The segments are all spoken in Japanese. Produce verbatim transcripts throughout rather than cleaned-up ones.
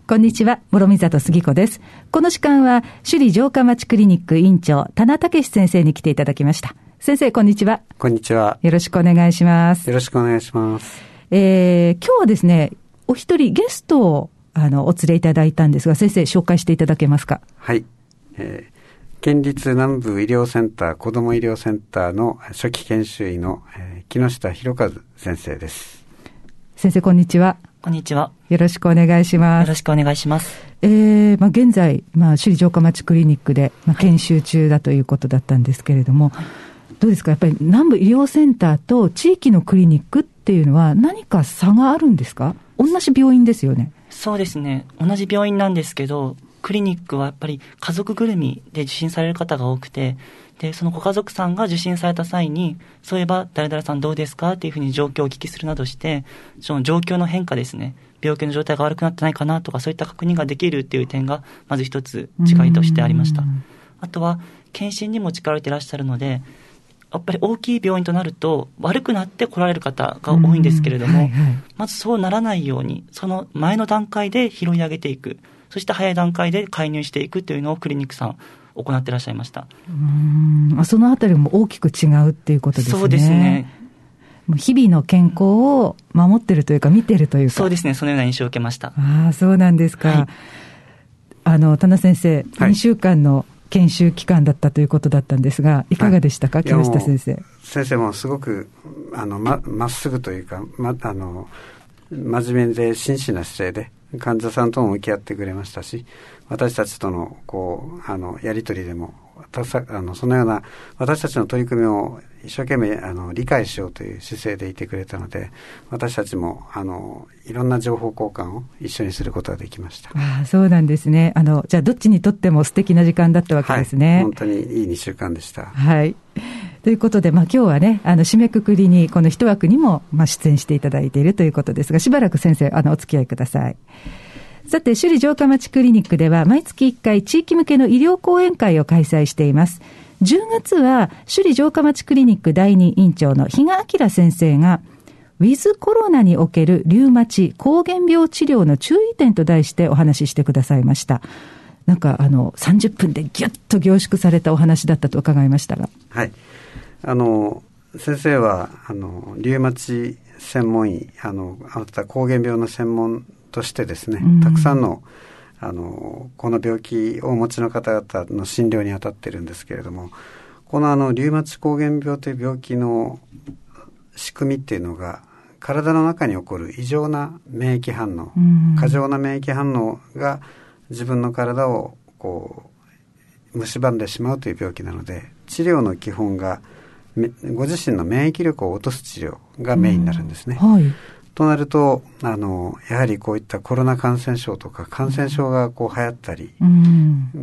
こんにちは、諸見里杉子です。この時間は首里城下町クリニック院長田名武先生に来ていただきました。先生、こんにちは。 こんにちは。 よろしくお願いします。 よろしくお願いします。 えー、今日はですね、お一人ゲストをあのお連れいただいたんですが、先生紹介していただけますか。 はい、えー、県立南部医療センター子ども医療センターの初期研修医の、えー、木下博和先生です。 先生、こんにちは。 こんにちは。 よろしくお願いします。 よろしくお願いします。 えーまあ、現在、まあ、首里城下町クリニックで、まあ、研修中だということだったんですけれども、はい、どうですか、やっぱり南部医療センターと地域のクリニックっていうのは何か差があるんですか？同じ病院ですよね。 そうですね、同じ病院なんですけど、クリニックはやっぱり家族ぐるみで受診される方が多くて、でそのご家族さんが受診された際に、そういえば誰々さんどうですかっていうふうに状況をお聞きするなどして、その状況の変化ですね、病気の状態が悪くなってないかなとか、そういった確認ができるっていう点がまず一つ違いとしてありました。あとは検診にも力を入れていらっしゃるので、やっぱり大きい病院となると悪くなって来られる方が多いんですけれども、はいはい、まずそうならないように、その前の段階で拾い上げていく、そして早い段階で介入していくというのをクリニックさん行っていらっしゃいました。 うーん、そのあたりも大きく違うっていうことですね。 そうですね。 日々の健康を守ってるというか見てるというか。 そうですね、そのような印象を受けました。 ああ、そうなんですか。はい、あの田名先生、はい、にしゅうかんの研修期間だったということだったんですが、いかがでしたか、はい、木下先生。 先生もすごくあの ま, まっすぐというか、ま、あの真面目で真摯な姿勢で患者さんとも向き合ってくれましたし、私たちとのこうあのやり取りでもたさあのそのような私たちの取り組みを一生懸命あの理解しようという姿勢でいてくれたので、私たちもあのいろんな情報交換を一緒にすることができました。 ああ、そうなんですね。あのじゃあどっちにとっても素敵な時間だったわけですね。 はい、本当にいいにしゅうかんでした。 はい。ということで、まあ、今日はね、あの締めくくりにこの一枠にも、まあ、出演していただいているということですが、しばらく先生あのお付き合いください。さて、首里城下町クリニックでは毎月いっかい地域向けの医療講演会を開催しています。じゅうがつは首里城下町クリニックだいに院長の比嘉明先生がウィズコロナにおけるリウマチ膠原病治療の注意点と題してお話ししてくださいました。なんかあのさんじゅっぷんでギュッと凝縮されたお話だったと伺いましたが。 はい、あの先生はあのリウマチ専門医、あのあなた膠原病の専門としてですね、たくさんのあのこの病気をお持ちの方々の診療に当たっているんですけれども、このあのリウマチ膠原病という病気の仕組みっていうのが体の中に起こる異常な免疫反応、過剰な免疫反応が自分の体をこう蝕んでしまうという病気なので、治療の基本がご自身の免疫力を落とす治療がメインになるんですね。はい、となるとあのやはりこういったコロナ感染症とか感染症がこう流行ったり、うん、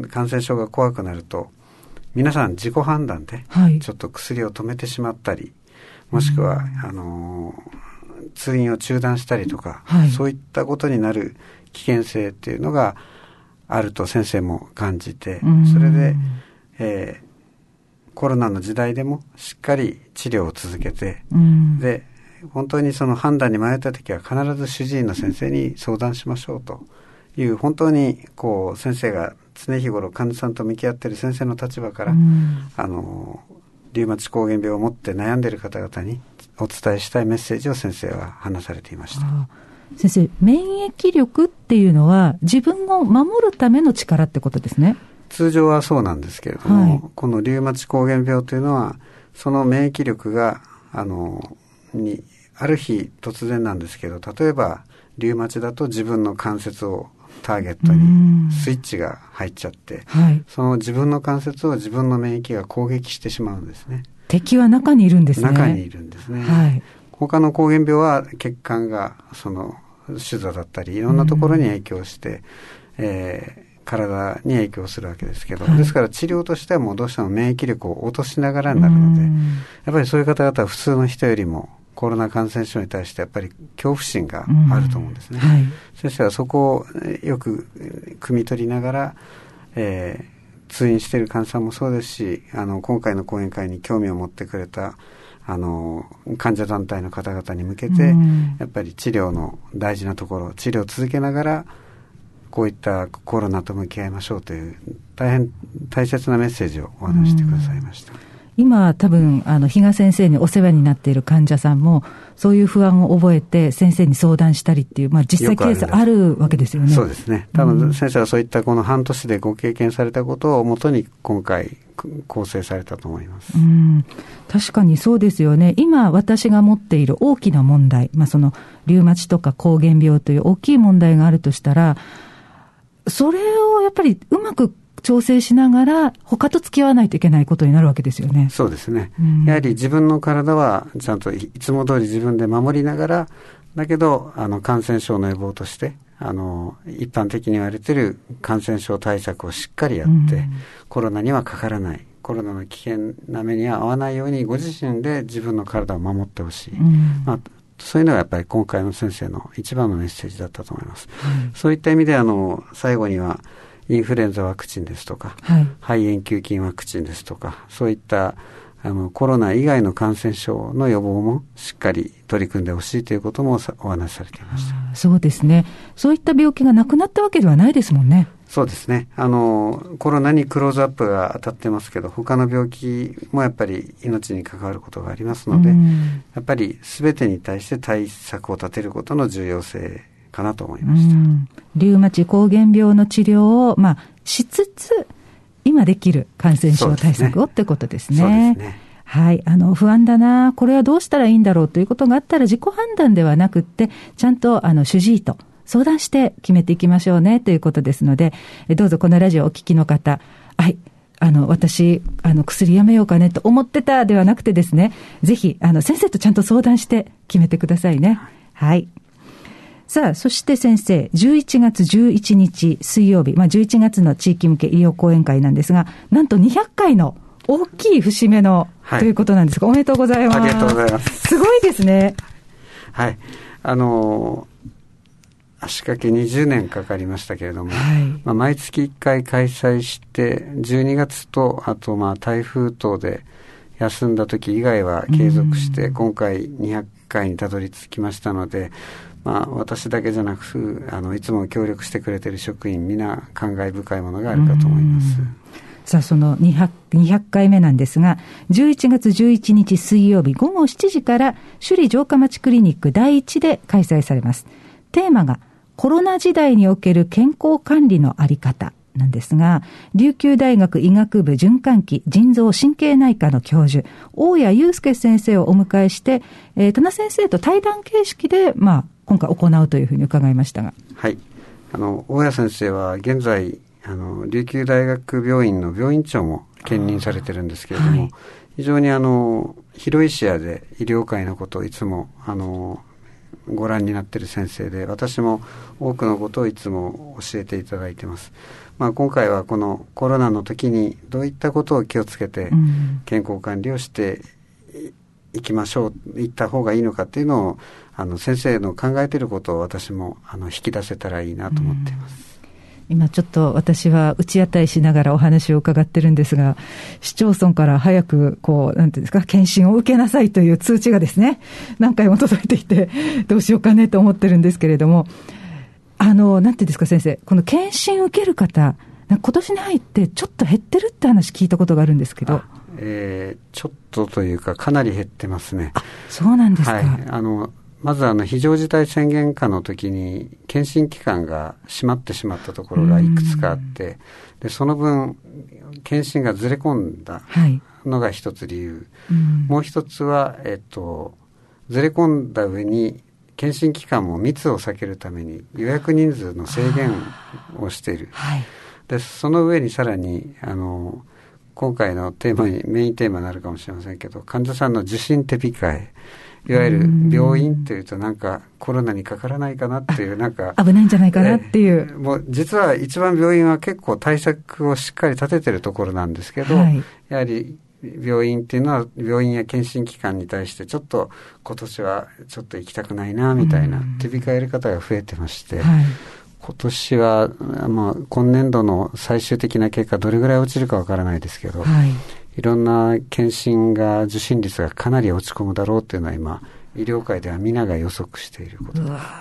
感染症が怖くなると皆さん自己判断でちょっと薬を止めてしまったり、はい、もしくは、うん、あの通院を中断したりとか、はい、そういったことになる危険性っていうのがあると先生も感じて、うん、それで、えーコロナの時代でもしっかり治療を続けて、うん、で本当にその判断に迷った時は必ず主治医の先生に相談しましょうという、本当にこう先生が常日頃患者さんと向き合っている先生の立場から、うん、あのリウマチ膠原病を持って悩んでいる方々にお伝えしたいメッセージを先生は話されていました。 あ、先生、免疫力っていうのは自分を守るための力ってことですね。 通常はそうなんですけれども、はい、このリウマチ膠原病というのはその免疫力があのにある日突然なんですけど、例えばリウマチだと自分の関節をターゲットにスイッチが入っちゃって、はい、その自分の関節を自分の免疫が攻撃してしまうんですね。 敵は中にいるんですね。 中にいるんですね。はい、他の膠原病は血管がその手座だったりいろんなところに影響して、えー体に影響するわけですけど、はい、ですから治療としてはもうどうしても免疫力を落としながらになるので、やっぱりそういう方々は普通の人よりもコロナ感染症に対してやっぱり恐怖心があると思うんですね。はい、先生はそこをよく汲み取りながら、えー、通院している患者さんもそうですし、あの今回の講演会に興味を持ってくれたあの患者団体の方々に向けて、やっぱり治療の大事なところ、治療を続けながらこういったコロナと向き合いましょうという大変大切なメッセージをお話してくださいました。 今多分あの比嘉先生にお世話になっている患者さんもそういう不安を覚えて先生に相談したりっていう、まあ、実際ケースあるわけですよね。 そうですね。多分先生はそういったこの半年でご経験されたことをもとに今回構成されたと思います。 うん、確かにそうですよね。今私が持っている大きな問題、まあ、そのリウマチとか膠原病という大きい問題があるとしたら、それをやっぱりうまく調整しながら他と付き合わないといけないことになるわけですよね。 そうですね、うん、やはり自分の体はちゃんといつも通り自分で守りながら、だけどあの感染症の予防としてあの一般的に言われている感染症対策をしっかりやって、うん、コロナにはかからない、コロナの危険な目には合わないようにご自身で自分の体を守ってほしい、うん、まあそういうのがやっぱり今回の先生の一番のメッセージだったと思います、はい、そういった意味であの最後にはインフルエンザワクチンですとか、はい、肺炎球菌ワクチンですとか、そういったあのコロナ以外の感染症の予防もしっかり取り組んでほしいということもお話しされていました。 そうですね。そういった病気がなくなったわけではないですもんね。 そうですね。あのコロナにクローズアップが当たってますけど、他の病気もやっぱり命に関わることがありますので、やっぱり全てに対して対策を立てることの重要性かなと思いました。うん、 リウマチ膠原病の治療を、まあ、しつつ今できる感染症対策をってことですね。そうですね。はい。あの、不安だな、これはどうしたらいいんだろうということがあったら自己判断ではなくって、ちゃんとあの主治医と相談して決めていきましょうねということですので、どうぞこのラジオをお聞きの方、はい。あの、私、あの、薬やめようかねと思ってたではなくてですね、ぜひ、あの、先生とちゃんと相談して決めてくださいね。はい。さあ、そして先生、じゅういちがつじゅういちにち水曜日、まあ、じゅういちがつの地域向け医療講演会なんですが、なんとにひゃっかいの大きい節目の、はい、ということなんですが、おめでとうございます。 ありがとうございます。 すごいですね。 はい。あのー、足掛けにじゅうねんかかりましたけれども、はい、まあ、毎月いっかい開催して、じゅうにがつと、あとまあ台風等で休んだ時以外は継続して、今回にひゃっかいにたどり着きましたので、まあ、私だけじゃなく、あのいつも協力してくれている職員皆感慨深いものがあるかと思います。 さあ、そのにひゃくかいめなんですが、じゅういちがつじゅういちにち水曜日ごごしちじから首里城下町クリニックだいいちで開催されます。テーマがコロナ時代における健康管理のあり方なんですが、琉球大学医学部循環器腎臓神経内科の教授大谷祐介先生をお迎えして、えー、田名先生と対談形式で、まあ、今回行うというふうに伺いましたが、 はい、あの大谷先生は現在あの琉球大学病院の病院長も兼任されてるんですけれども、はい、非常にあの広い視野で医療界のことをいつもあのご覧になっている先生で、私も多くのことをいつも教えていただいています。まあ、今回はこのコロナの時にどういったことを気をつけて健康管理をしていきましょう、いった方がいいのかっていうのをあの先生の考えていることを私もあの引き出せたらいいなと思っています。 今ちょっと私は打ち当たりしながらお話を伺ってるんですが、市町村から早くこうなんていうんですか、検診を受けなさいという通知がですね、何回も届いていてどうしようかねと思ってるんですけれども、あのなんていうんですか先生、この検診を受ける方、今年に入ってちょっと減ってるって話聞いたことがあるんですけど、 えー、ちょっとというかかなり減ってますね。 あ、そうなんですか。 はい、あのまずあの非常事態宣言下の時に検診機関が閉まってしまったところがいくつかあって、でその分検診がずれ込んだのが一つ理由、はい、もう一つは、えっと、ずれ込んだ上に検診機関も密を避けるために予約人数の制限をしている、はい、でその上にさらにあの今回のテーマにメインテーマになるかもしれませんけど、患者さんの受診手控え、いわゆる病院というとなんかコロナにかからないかなっていう、なんか危ないんじゃないかなっていう、 もう実は一番病院は結構対策をしっかり立ててるところなんですけど、はい、やはり病院っていうのは病院や検診機関に対してちょっと今年はちょっと行きたくないなみたいな手控える方が増えてまして、はい、今年は、まあ、今年度の最終的な結果どれぐらい落ちるかわからないですけど、はい、いろんな検診が受診率がかなり落ち込むだろうというのは今医療界では皆が予測していることです。うわ、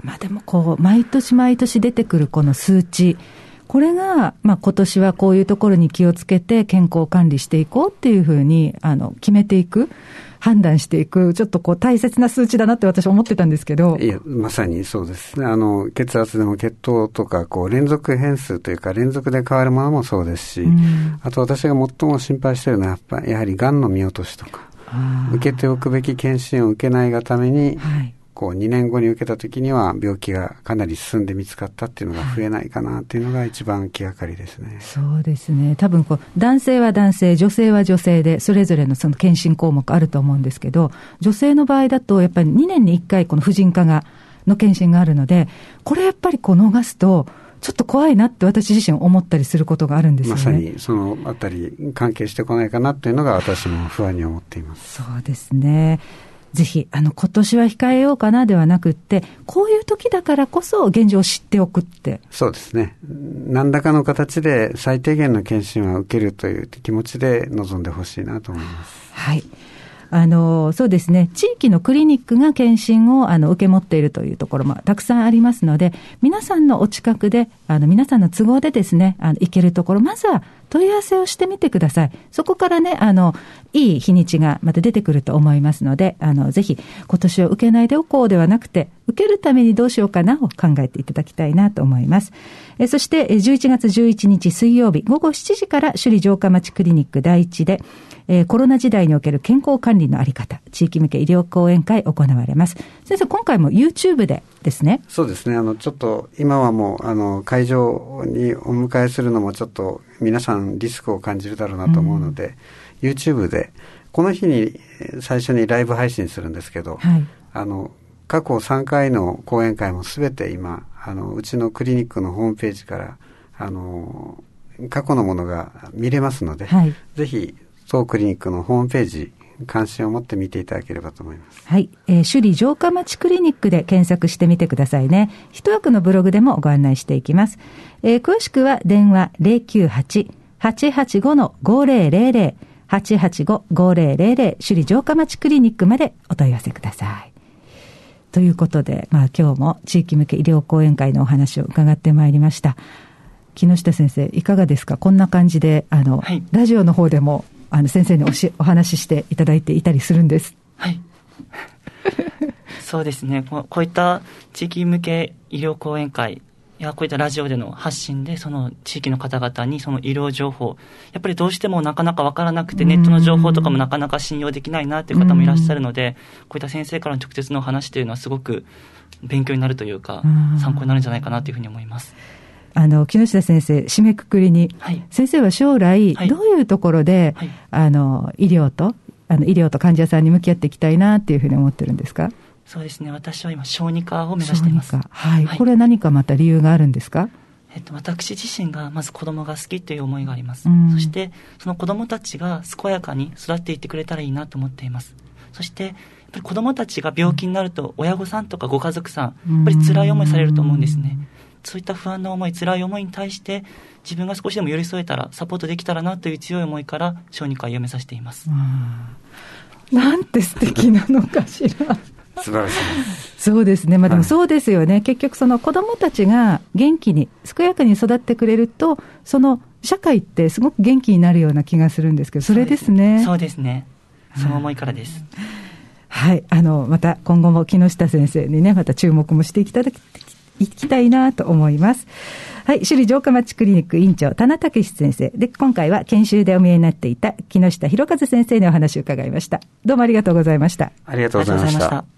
まあ、でもこう毎年毎年出てくるこの数値、これが、まあ、今年はこういうところに気をつけて健康管理していこうっていうふうにあの決めていく、判断していく、ちょっとこう大切な数値だなって私は思ってたんですけど。 いや、まさにそうですね。あの、血圧でも血糖とか、こう、連続変数というか、連続で変わるものもそうですし、うん、あと私が最も心配しているのは、やっぱり、やはり、がんの見落としとか、受けておくべき検診を受けないがために、はい、こうにねんごに受けたときには病気がかなり進んで見つかったっていうのが増えないかなっていうのが一番気がかりですね。 そうですね。多分こう男性は男性、女性は女性でそれぞれのその検診項目あると思うんですけど、女性の場合だとやっぱりにねんにいっかいこの婦人科がの検診があるので、これやっぱりこう逃すとちょっと怖いなって私自身思ったりすることがあるんですよね。 まさにそのあたり関係してこないかなっていうのが私も不安に思っています。 そうですね。ぜひ、あの、今年は控えようかなではなくって、こういう時だからこそ現状を知っておくって。 そうですね。何らかの形で最低限の検診は受けるという気持ちで臨んでほしいなと思います。 はい。あの、そうですね。地域のクリニックが検診をあの受け持っているというところもたくさんありますので、皆さんのお近くで、あの、皆さんの都合でですね、あの、行けるところ、まずは問い合わせをしてみてください。そこからね、あの、いい日にちがまた出てくると思いますので、あの、ぜひ今年は受けないでおこうではなくて、受けるためにどうしようかなを考えていただきたいなと思います。えそしてじゅういちがつじゅういちにち水曜日ごごしちじから首里城下町クリニック第一で、えー、コロナ時代における健康管理のあり方、地域向け医療講演会行われます。先生、今回も YouTube でですね。 そうですね。あのちょっと今はもうあの会場にお迎えするのもちょっと皆さんリスクを感じるだろうなと思うので、うん、YouTube でこの日に最初にライブ配信するんですけど、はい、あの過去さんかいの講演会もすべて今あのうちのクリニックのホームページからあの過去のものが見れますので、はい、ぜひ当クリニックのホームページ関心を持って見ていただければと思います。 はい、えー、首里城下町クリニックで検索してみてくださいね。一枠のブログでもご案内していきます。えー、詳しくは電話 ゼロきゅうはち はちはちご ごゼロゼロゼロ はちはちご ごゼロゼロゼロ 首里城下町クリニックまでお問い合わせください。ということで、まあ今日も地域向け医療講演会のお話を伺ってまいりました。木下先生いかがですか？こんな感じであの、はい、ラジオの方でもあの先生におしお話ししていただいていたりするんです。 はい。そうですね。こう、こういった地域向け医療講演会やこういったラジオでの発信でその地域の方々にその医療情報、やっぱりどうしてもなかなかわからなくてネットの情報とかもなかなか信用できないなという方もいらっしゃるので、こういった先生からの直接の話というのはすごく勉強になるというか参考になるんじゃないかなというふうに思います。 あの木下先生、締めくくりに、はい、先生は将来、はい、どういうところで、はい、あの医療とあの医療と患者さんに向き合っていきたいなっていうふうに思ってるんですか？ そうですね、私は今小児科を目指しています。 はいはい、これは何かまた理由があるんですか？ えっと、私自身がまず子供が好きという思いがあります。うん、そしてその子供たちが健やかに育っていってくれたらいいなと思っています。そしてやっぱり子供たちが病気になると親御さんとかご家族さんやっぱり辛い思いされると思うんですね。そういった不安な思い、辛い思いに対して自分が少しでも寄り添えたらサポートできたらなという強い思いから小児科を目指しています。 なんて素敵なのかしら。 素晴らしい。 そうですね。まあでもそうですよね。はい、結局その子どもたちが元気に健やかに育ってくれると、その社会ってすごく元気になるような気がするんですけど、それですね。 そうですね。その思いからです。 はい。あのまた今後も木下先生にね、また注目もしていただきいきたいなと思います。はい、首里城下町クリニック院長田名武先生で、今回は研修でお見えになっていた木下博一先生にお話を伺いました。どうもありがとうございました。 ありがとうございました。